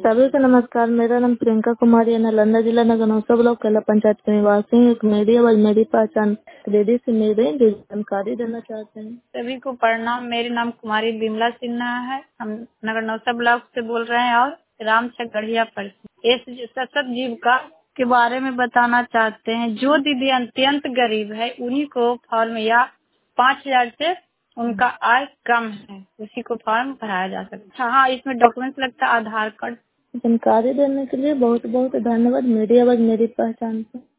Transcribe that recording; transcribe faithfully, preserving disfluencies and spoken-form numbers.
सभी को नमस्कार। मेरा नाम प्रियंका कुमारी है। नालंदा जिला नगरनौसा ब्लॉक कैला पंचायत के निवासी हूँ। एक मीडिया व मेरी पहचान रेडी से मेरे जो जानकारी देना चाहते हैं। सभी को प्रणाम। मेरे नाम कुमारी बिमला सिन्हा है। हम नगरनौसा ब्लॉक से बोल रहे हैं और रामचक गढ़िया पर से। इस सशक्त जीविका के बारे में बताना चाहते हैं। जो दीदी अत्यंत गरीब है उन्हीं को फॉर्म या पाँच हजार से उनका आय कम है उसी को फॉर्म भराया जा सकता है। हाँ, इसमें डॉक्यूमेंट लगता है आधार कार्ड। जानकारी देने के लिए बहुत बहुत धन्यवाद। मीडिया व मेरी पहचान।